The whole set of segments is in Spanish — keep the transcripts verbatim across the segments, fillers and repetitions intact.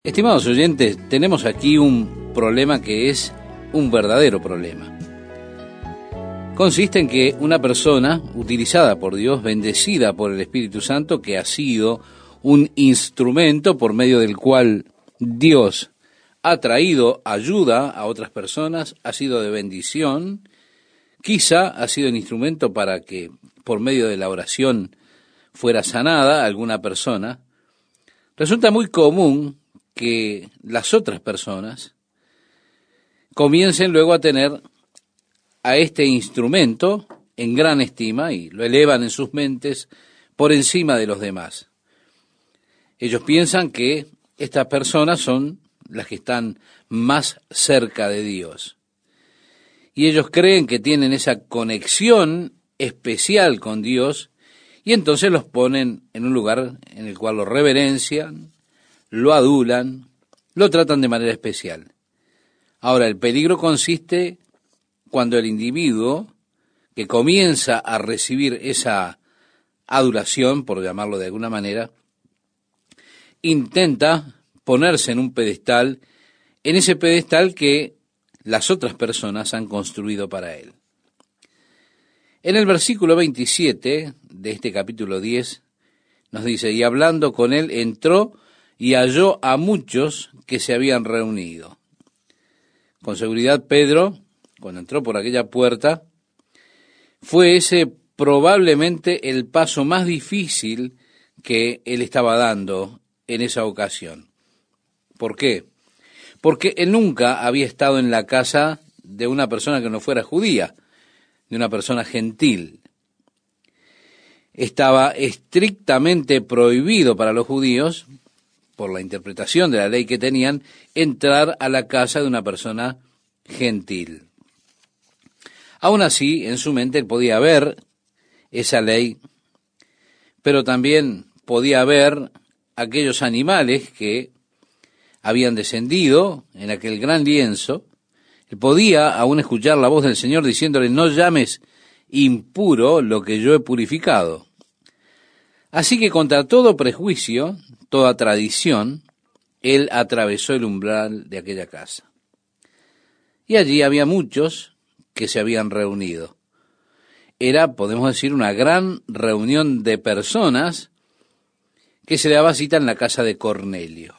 Estimados oyentes, tenemos aquí un problema que es un verdadero problema. Consiste en que una persona utilizada por Dios, bendecida por el Espíritu Santo, que ha sido un instrumento por medio del cual Dios ha traído ayuda a otras personas, ha sido de bendición, quizá ha sido un instrumento para que por medio de la oración fuera sanada alguna persona. Resulta muy común que las otras personas comiencen luego a tener a este instrumento en gran estima y lo elevan en sus mentes por encima de los demás. Ellos piensan que estas personas son las que están más cerca de Dios. Y ellos creen que tienen esa conexión especial con Dios y entonces los ponen en un lugar en el cual lo reverencian, lo adulan, lo tratan de manera especial. Ahora, el peligro consiste cuando el individuo que comienza a recibir esa adulación, por llamarlo de alguna manera, intenta ponerse en un pedestal, en ese pedestal que las otras personas han construido para él. En el versículo veintisiete de este capítulo diez nos dice, y hablando con él entró y halló a muchos que se habían reunido. Con seguridad Pedro, cuando entró por aquella puerta, fue ese probablemente el paso más difícil que él estaba dando en esa ocasión. ¿Por qué? Porque él nunca había estado en la casa de una persona que no fuera judía, de una persona gentil. Estaba estrictamente prohibido para los judíos, por la interpretación de la ley que tenían, entrar a la casa de una persona gentil. Aún así, en su mente él podía ver esa ley, pero también podía ver aquellos animales que habían descendido en aquel gran lienzo. Él podía aún escuchar la voz del Señor diciéndole, no llames impuro lo que yo he purificado. Así que contra todo prejuicio, toda tradición, él atravesó el umbral de aquella casa. Y allí había muchos que se habían reunido. Era, podemos decir, una gran reunión de personas que se daba cita en la casa de Cornelio.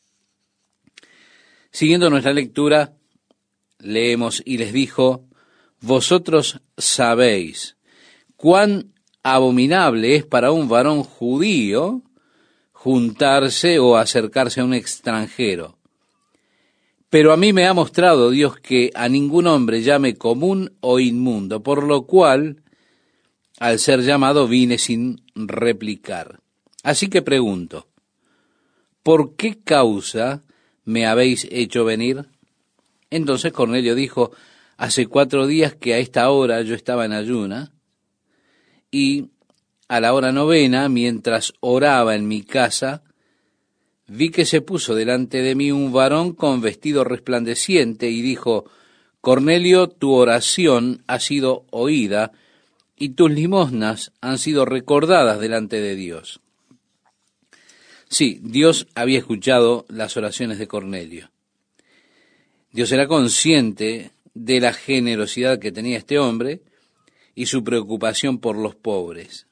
Siguiendo nuestra lectura, leemos, y les dijo, vosotros sabéis cuán abominable es para un varón judío juntarse o acercarse a un extranjero. Pero a mí me ha mostrado Dios que a ningún hombre llame común o inmundo, por lo cual, al ser llamado, vine sin replicar. Así que pregunto, ¿por qué causa me habéis hecho venir? Entonces Cornelio dijo, hace cuatro días que a esta hora yo estaba en ayuna, y a la hora novena, mientras oraba en mi casa, vi que se puso delante de mí un varón con vestido resplandeciente y dijo, Cornelio, tu oración ha sido oída y tus limosnas han sido recordadas delante de Dios. Sí, Dios había escuchado las oraciones de Cornelio. Dios era consciente de la generosidad que tenía este hombre y su preocupación por los pobres.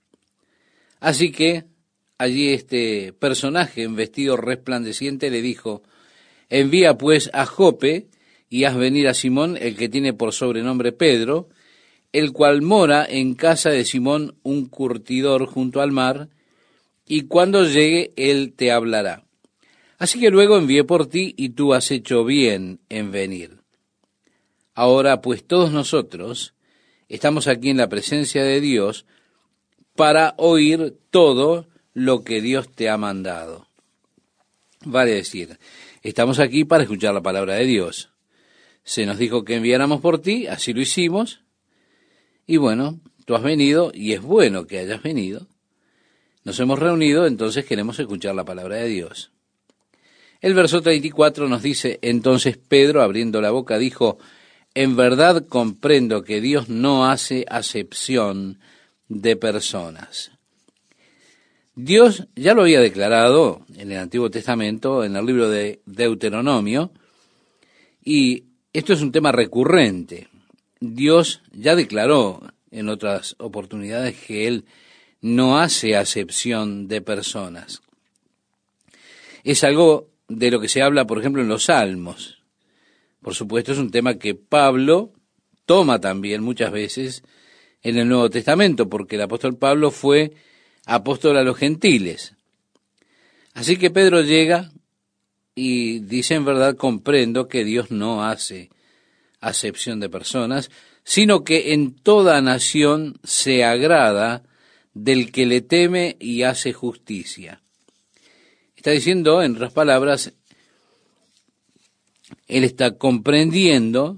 Así que allí este personaje en vestido resplandeciente le dijo, envía pues a Jope y haz venir a Simón, el que tiene por sobrenombre Pedro, el cual mora en casa de Simón, un curtidor junto al mar, y cuando llegue él te hablará. Así que luego envié por ti y tú has hecho bien en venir. Ahora pues todos nosotros estamos aquí en la presencia de Dios para oír todo lo que Dios te ha mandado. Vale decir, estamos aquí para escuchar la palabra de Dios. Se nos dijo que enviáramos por ti, así lo hicimos, y bueno, tú has venido, y es bueno que hayas venido. Nos hemos reunido, entonces queremos escuchar la palabra de Dios. El verso treinta y cuatro nos dice, entonces Pedro, abriendo la boca, dijo, en verdad comprendo que Dios no hace acepción de personas. Dios ya lo había declarado en el Antiguo Testamento, en el libro de Deuteronomio, y esto es un tema recurrente. Dios ya declaró en otras oportunidades que Él no hace acepción de personas. Es algo de lo que se habla, por ejemplo, en los Salmos. Por supuesto, es un tema que Pablo toma también muchas veces en el Nuevo Testamento, porque el apóstol Pablo fue apóstol a los gentiles. Así que Pedro llega y dice, en verdad comprendo que Dios no hace acepción de personas, sino que en toda nación se agrada del que le teme y hace justicia. Está diciendo, en otras palabras, él está comprendiendo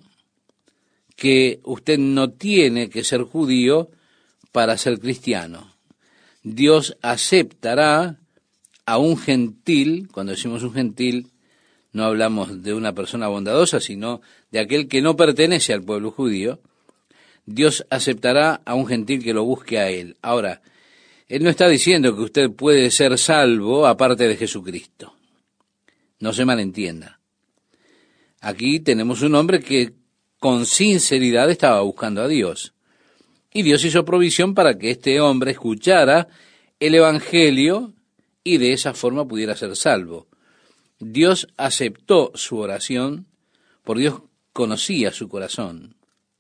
que usted no tiene que ser judío para ser cristiano. Dios aceptará a un gentil. Cuando decimos un gentil, no hablamos de una persona bondadosa, sino de aquel que no pertenece al pueblo judío. Dios aceptará a un gentil que lo busque a él. Ahora, Él no está diciendo que usted puede ser salvo aparte de Jesucristo. No se malentienda. Aquí tenemos un hombre que con sinceridad estaba buscando a Dios. Y Dios hizo provisión para que este hombre escuchara el Evangelio y de esa forma pudiera ser salvo. Dios aceptó su oración, por Dios conocía su corazón.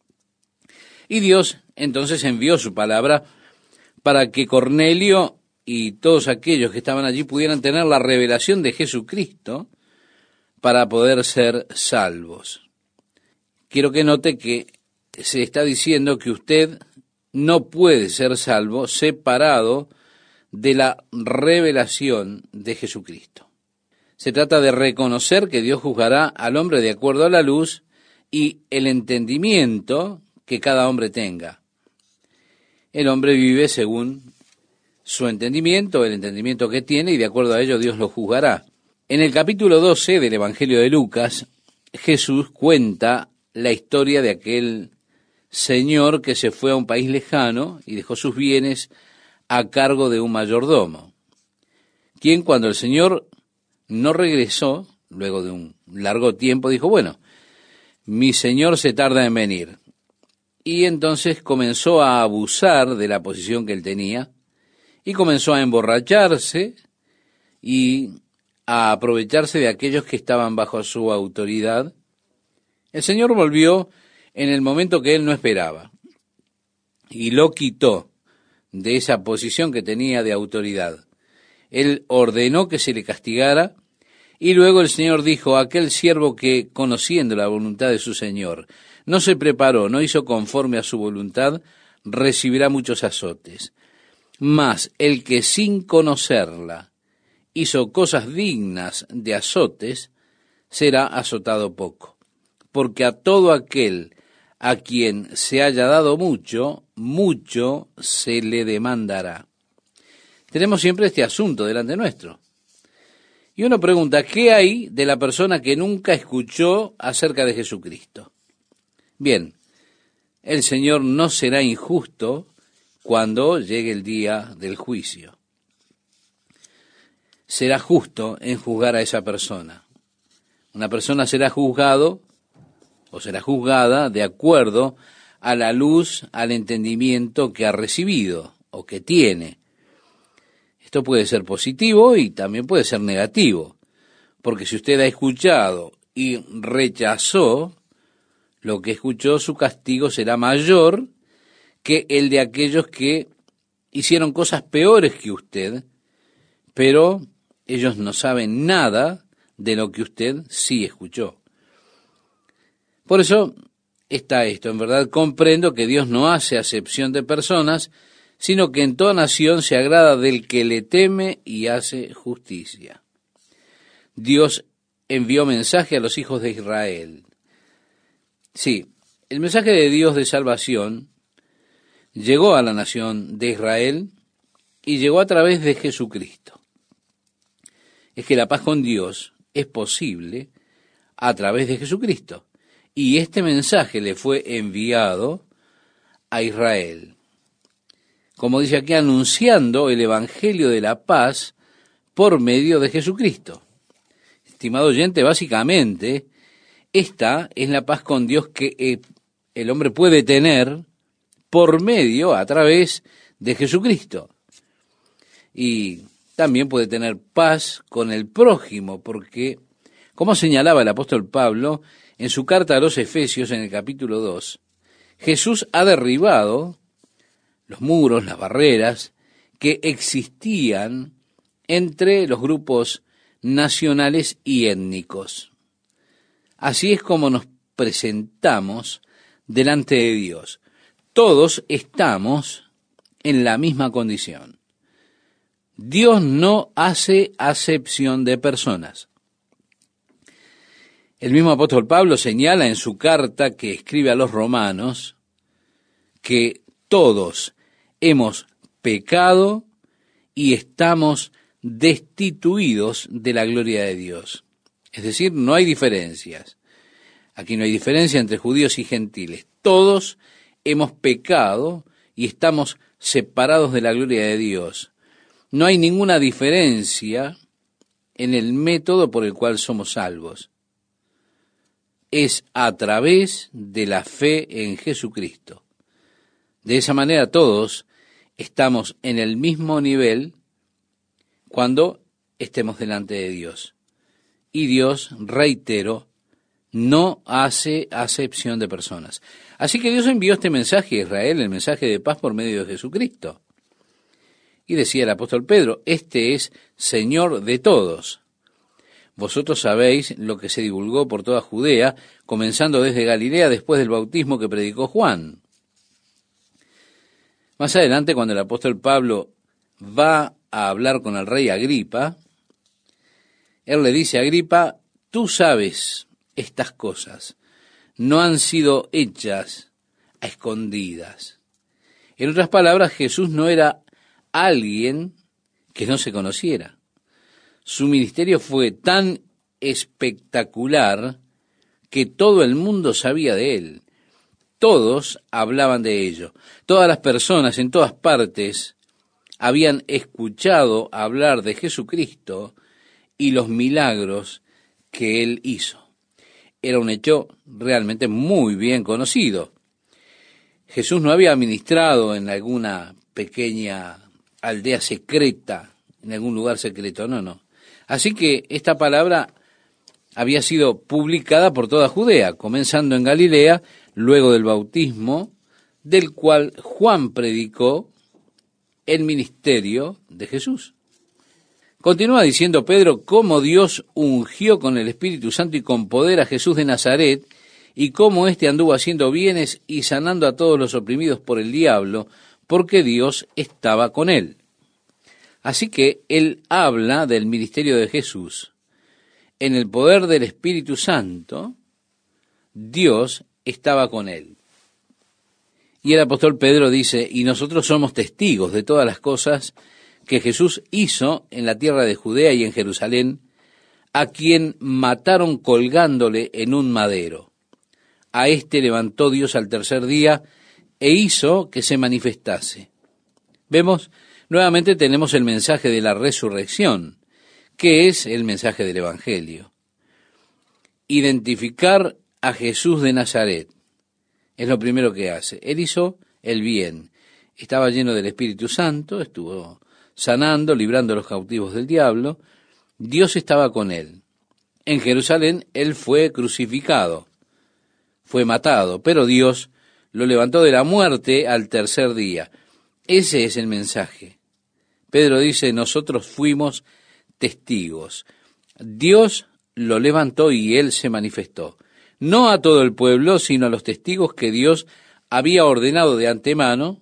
Y Dios entonces envió su palabra para que Cornelio y todos aquellos que estaban allí pudieran tener la revelación de Jesucristo para poder ser salvos. Quiero que note que se está diciendo que usted no puede ser salvo separado de la revelación de Jesucristo. Se trata de reconocer que Dios juzgará al hombre de acuerdo a la luz y el entendimiento que cada hombre tenga. El hombre vive según su entendimiento, el entendimiento que tiene, y de acuerdo a ello Dios lo juzgará. En el capítulo doce del Evangelio de Lucas, Jesús cuenta la historia de aquel señor que se fue a un país lejano y dejó sus bienes a cargo de un mayordomo, quien cuando el señor no regresó, luego de un largo tiempo, dijo, bueno, mi señor se tarda en venir. Y entonces comenzó a abusar de la posición que él tenía y comenzó a emborracharse y a aprovecharse de aquellos que estaban bajo su autoridad. El Señor volvió en el momento que él no esperaba y lo quitó de esa posición que tenía de autoridad. Él ordenó que se le castigara y luego el Señor dijo, aquel siervo que, conociendo la voluntad de su Señor, no se preparó, no hizo conforme a su voluntad, recibirá muchos azotes. Mas el que sin conocerla hizo cosas dignas de azotes, será azotado poco. Porque a todo aquel a quien se haya dado mucho, mucho se le demandará. Tenemos siempre este asunto delante nuestro. Y uno pregunta, ¿qué hay de la persona que nunca escuchó acerca de Jesucristo? Bien, el Señor no será injusto cuando llegue el día del juicio. Será justo en juzgar a esa persona. Una persona será juzgado o será juzgada de acuerdo a la luz, al entendimiento que ha recibido o que tiene. Esto puede ser positivo y también puede ser negativo, porque si usted ha escuchado y rechazó lo que escuchó, su castigo será mayor que el de aquellos que hicieron cosas peores que usted, pero ellos no saben nada de lo que usted sí escuchó. Por eso está esto. En verdad comprendo que Dios no hace acepción de personas, sino que en toda nación se agrada del que le teme y hace justicia. Dios envió mensaje a los hijos de Israel. Sí, el mensaje de Dios de salvación llegó a la nación de Israel y llegó a través de Jesucristo. Es que la paz con Dios es posible a través de Jesucristo. Y este mensaje le fue enviado a Israel. como dice aquí, anunciando el Evangelio de la paz por medio de Jesucristo. Estimado oyente, básicamente, esta es la paz con Dios que eh, el hombre puede tener por medio, a través de Jesucristo. Y también puede tener paz con el prójimo, porque, como señalaba el apóstol Pablo en su carta a los Efesios en el capítulo dos, Jesús ha derribado los muros, las barreras que existían entre los grupos nacionales y étnicos. Así es como nos presentamos delante de Dios. Todos estamos en la misma condición. Dios no hace acepción de personas. El mismo apóstol Pablo señala en su carta que escribe a los romanos que todos hemos pecado y estamos destituidos de la gloria de Dios. Es decir, no hay diferencias. Aquí no hay diferencia entre judíos y gentiles. Todos hemos pecado y estamos separados de la gloria de Dios. No hay ninguna diferencia en el método por el cual somos salvos. Es a través de la fe en Jesucristo. De esa manera todos estamos en el mismo nivel cuando estemos delante de Dios. Y Dios, reitero, no hace acepción de personas. Así que Dios envió este mensaje a Israel, el mensaje de paz por medio de Jesucristo. Y decía el apóstol Pedro, este es Señor de todos. Vosotros sabéis lo que se divulgó por toda Judea, comenzando desde Galilea después del bautismo que predicó Juan. Más adelante, cuando el apóstol Pablo va a hablar con el rey Agripa, él le dice a Agripa, tú sabes estas cosas, no han sido hechas a escondidas. En otras palabras, Jesús no era alguien que no se conociera. Su ministerio fue tan espectacular que todo el mundo sabía de él. Todos hablaban de ello. Todas las personas en todas partes habían escuchado hablar de Jesucristo y los milagros que él hizo. Era un hecho realmente muy bien conocido. Jesús no había ministrado en alguna pequeña aldea secreta, en algún lugar secreto, no, no. Así que esta palabra había sido publicada por toda Judea, comenzando en Galilea, luego del bautismo, del cual Juan predicó el ministerio de Jesús. Continúa diciendo Pedro cómo Dios ungió con el Espíritu Santo y con poder a Jesús de Nazaret, y cómo éste anduvo haciendo bienes y sanando a todos los oprimidos por el diablo, porque Dios estaba con él. Así que él habla del ministerio de Jesús. En el poder del Espíritu Santo, Dios estaba con él. Y el apóstol Pedro dice, y nosotros somos testigos de todas las cosas que Jesús hizo en la tierra de Judea y en Jerusalén, a quien mataron colgándole en un madero. A éste levantó Dios al tercer día e hizo que se manifestase. Vemos, nuevamente tenemos el mensaje de la resurrección, que es el mensaje del Evangelio. Identificar a Jesús de Nazaret es lo primero que hace. Él hizo el bien. Estaba lleno del Espíritu Santo, estuvo sanando, librando a los cautivos del diablo. Dios estaba con él. En Jerusalén él fue crucificado, fue matado, pero Dios lo levantó de la muerte al tercer día. Ese es el mensaje. Pedro dice, nosotros fuimos testigos. Dios lo levantó y él se manifestó. No a todo el pueblo, sino a los testigos que Dios había ordenado de antemano,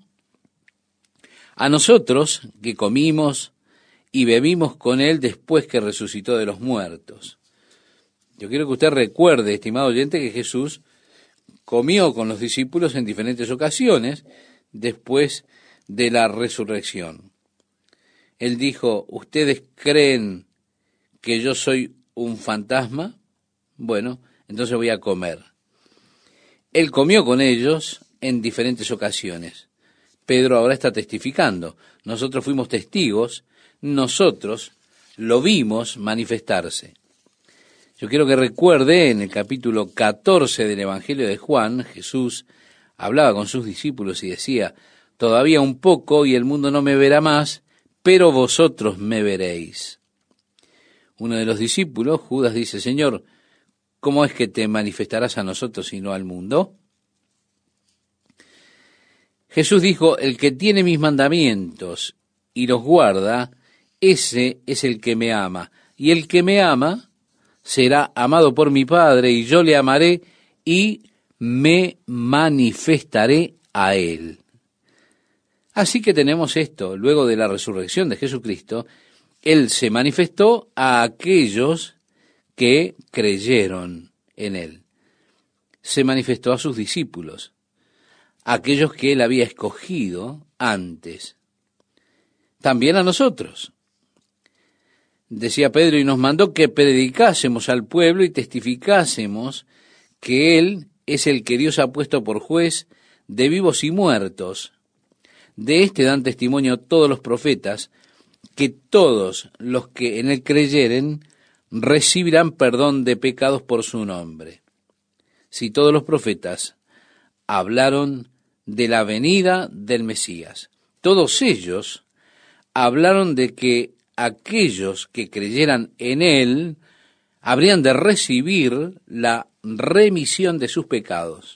a nosotros que comimos y bebimos con él después que resucitó de los muertos. Yo quiero que usted recuerde, estimado oyente, que Jesús comió con los discípulos en diferentes ocasiones después de la resurrección. Él dijo, ¿ustedes creen que yo soy un fantasma? Bueno, entonces voy a comer. Él comió con ellos en diferentes ocasiones. Pedro ahora está testificando. Nosotros fuimos testigos, nosotros lo vimos manifestarse. Yo quiero que recuerde en el capítulo catorce del Evangelio de Juan, Jesús hablaba con sus discípulos y decía, todavía un poco y el mundo no me verá más, pero vosotros me veréis. Uno de los discípulos, Judas, dice, Señor, ¿cómo es que te manifestarás a nosotros y no al mundo? Jesús dijo, el que tiene mis mandamientos y los guarda, ese es el que me ama. Y el que me ama será amado por mi Padre, y yo le amaré y me manifestaré a él. Así que tenemos esto, luego de la resurrección de Jesucristo, él se manifestó a aquellos que creyeron en él. Se manifestó a sus discípulos, a aquellos que él había escogido antes. También a nosotros. Decía Pedro, y nos mandó que predicásemos al pueblo y testificásemos que él es el que Dios ha puesto por juez de vivos y muertos. De este dan testimonio todos los profetas, que todos los que en él creyeren recibirán perdón de pecados por su nombre. Si todos los profetas hablaron de la venida del Mesías, todos ellos hablaron de que aquellos que creyeran en él habrían de recibir la remisión de sus pecados.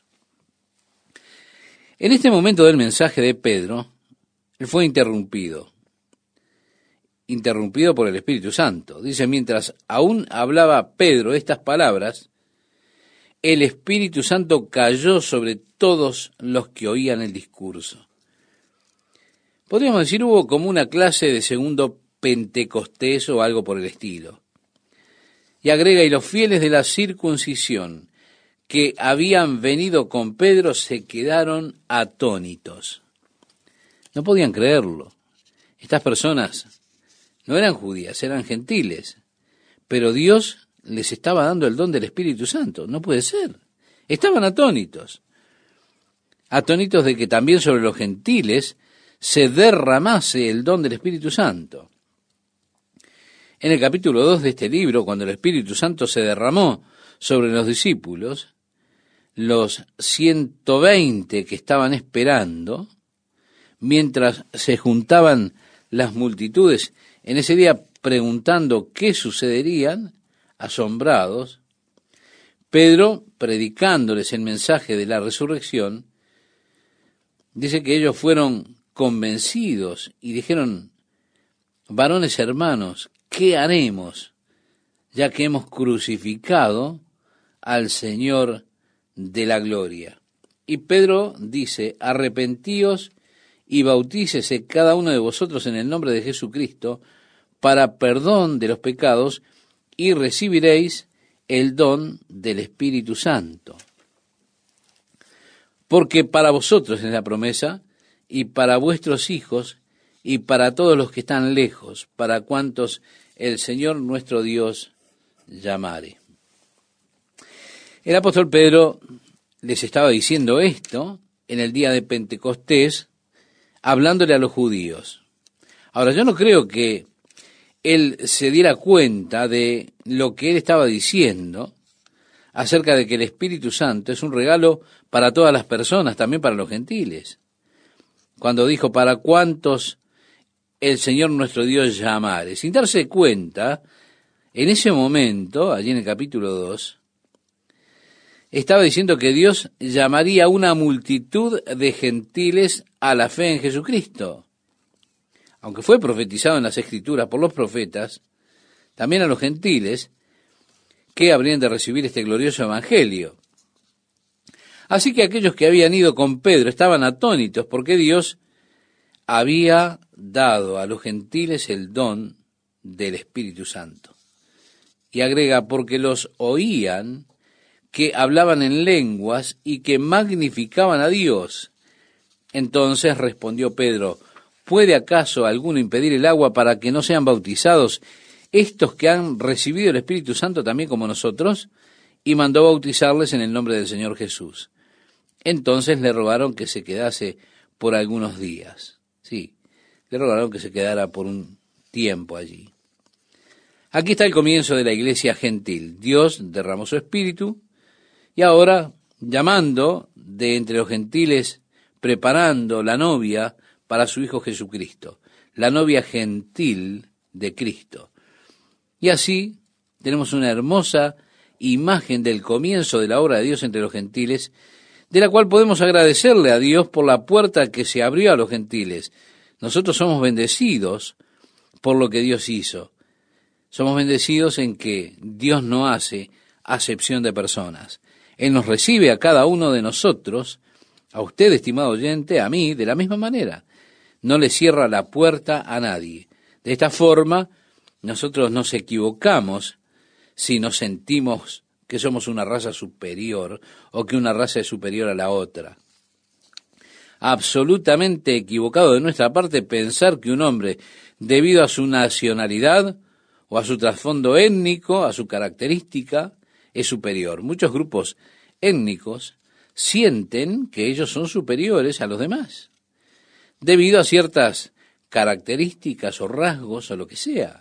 En este momento del mensaje de Pedro, él fue interrumpido. interrumpido por el Espíritu Santo. Dice, mientras aún hablaba Pedro estas palabras, el Espíritu Santo cayó sobre todos los que oían el discurso. Podríamos decir, hubo como una clase de segundo Pentecostés o algo por el estilo. Y agrega, y los fieles de la circuncisión que habían venido con Pedro se quedaron atónitos. No podían creerlo. Estas personas no eran judías, eran gentiles, pero Dios les estaba dando el don del Espíritu Santo. No puede ser. Estaban atónitos. Atónitos de que también sobre los gentiles se derramase el don del Espíritu Santo. En el capítulo dos de este libro, cuando el Espíritu Santo se derramó sobre los discípulos, los ciento veinte que estaban esperando, mientras se juntaban las multitudes en ese día preguntando qué sucederían, asombrados, Pedro, predicándoles el mensaje de la resurrección, dice que ellos fueron convencidos y dijeron, varones hermanos, ¿qué haremos, ya que hemos crucificado al Señor de la gloria? Y Pedro dice, arrepentíos y bautícese cada uno de vosotros en el nombre de Jesucristo para perdón de los pecados y recibiréis el don del Espíritu Santo. Porque para vosotros es la promesa y para vuestros hijos y para todos los que están lejos, para cuantos el Señor nuestro Dios llamare. El apóstol Pedro les estaba diciendo esto en el día de Pentecostés, hablándole a los judíos. Ahora, yo no creo que él se diera cuenta de lo que él estaba diciendo acerca de que el Espíritu Santo es un regalo para todas las personas, también para los gentiles. Cuando dijo, para cuantos el Señor nuestro Dios llamare, sin darse cuenta, en ese momento, allí en el capítulo dos, estaba diciendo que Dios llamaría a una multitud de gentiles a la fe en Jesucristo. Aunque fue profetizado en las Escrituras por los profetas, también a los gentiles que habrían de recibir este glorioso evangelio. Así que aquellos que habían ido con Pedro estaban atónitos porque Dios había dado a los gentiles el don del Espíritu Santo. Y agrega, porque los oían que hablaban en lenguas y que magnificaban a Dios. Entonces respondió Pedro, ¿puede acaso alguno impedir el agua para que no sean bautizados estos que han recibido el Espíritu Santo también como nosotros? Y mandó bautizarles en el nombre del Señor Jesús. Entonces le rogaron que se quedase por algunos días. Sí, le rogaron que se quedara por un tiempo allí. Aquí está el comienzo de la iglesia gentil. Dios derramó su espíritu y ahora, llamando de entre los gentiles, preparando la novia para su Hijo Jesucristo, la novia gentil de Cristo. Y así tenemos una hermosa imagen del comienzo de la obra de Dios entre los gentiles, de la cual podemos agradecerle a Dios por la puerta que se abrió a los gentiles. Nosotros somos bendecidos por lo que Dios hizo. Somos bendecidos en que Dios no hace acepción de personas. Él nos recibe a cada uno de nosotros, a usted, estimado oyente, a mí, de la misma manera. No le cierra la puerta a nadie. De esta forma, nosotros nos equivocamos si nos sentimos que somos una raza superior o que una raza es superior a la otra. Absolutamente equivocado de nuestra parte pensar que un hombre, debido a su nacionalidad o a su trasfondo étnico, a su característica, es superior. Muchos grupos étnicos sienten que ellos son superiores a los demás, debido a ciertas características o rasgos o lo que sea.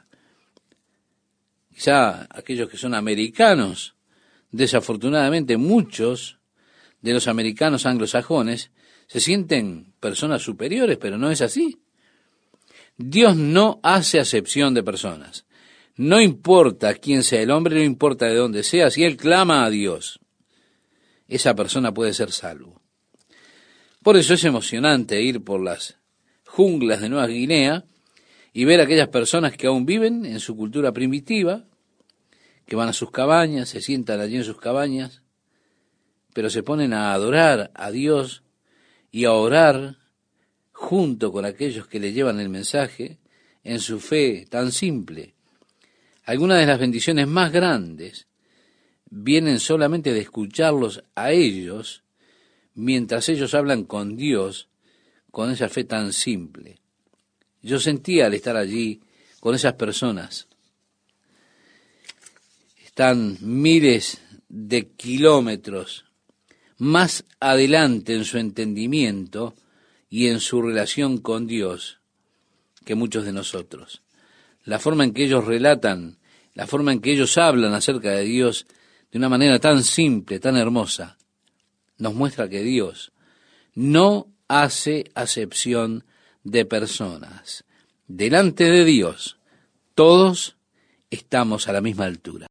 Quizá aquellos que son americanos, desafortunadamente muchos de los americanos anglosajones se sienten personas superiores, pero no es así. Dios no hace acepción de personas. No importa quién sea el hombre, no importa de dónde sea, si él clama a Dios, esa persona puede ser salvo. Por eso es emocionante ir por las junglas de Nueva Guinea y ver a aquellas personas que aún viven en su cultura primitiva, que van a sus cabañas, se sientan allí en sus cabañas, pero se ponen a adorar a Dios y a orar junto con aquellos que le llevan el mensaje en su fe tan simple. Algunas de las bendiciones más grandes vienen solamente de escucharlos a ellos mientras ellos hablan con Dios con esa fe tan simple. Yo sentía al estar allí con esas personas. Están miles de kilómetros más adelante en su entendimiento y en su relación con Dios que muchos de nosotros. La forma en que ellos relatan, la forma en que ellos hablan acerca de Dios de una manera tan simple, tan hermosa, nos muestra que Dios no hace acepción de personas. Delante de Dios, todos estamos a la misma altura.